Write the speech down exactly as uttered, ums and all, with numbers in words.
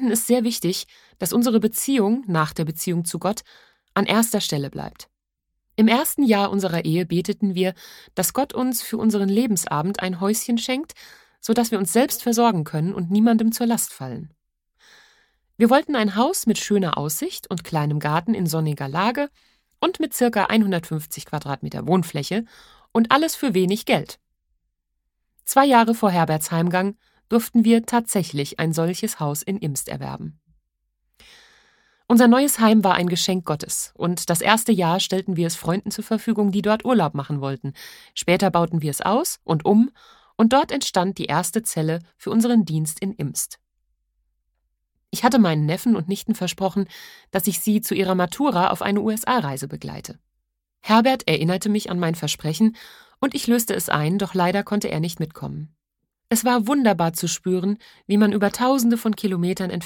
finden es sehr wichtig, dass unsere Beziehung nach der Beziehung zu Gott an erster Stelle bleibt. Im ersten Jahr unserer Ehe beteten wir, dass Gott uns für unseren Lebensabend ein Häuschen schenkt, sodass wir uns selbst versorgen können und niemandem zur Last fallen. Wir wollten ein Haus mit schöner Aussicht und kleinem Garten in sonniger Lage und mit ca. hundertfünfzig Quadratmeter Wohnfläche und alles für wenig Geld. Zwei Jahre vor Herberts Heimgang durften wir tatsächlich ein solches Haus in Imst erwerben. Unser neues Heim war ein Geschenk Gottes und das erste Jahr stellten wir es Freunden zur Verfügung, die dort Urlaub machen wollten. Später bauten wir es aus und um und dort entstand die erste Zelle für unseren Dienst in Imst. Ich hatte meinen Neffen und Nichten versprochen, dass ich sie zu ihrer Matura auf eine U S A-Reise begleite. Herbert erinnerte mich an mein Versprechen und ich löste es ein, doch leider konnte er nicht mitkommen. Es war wunderbar zu spüren, wie man über Tausende von Kilometern entfernt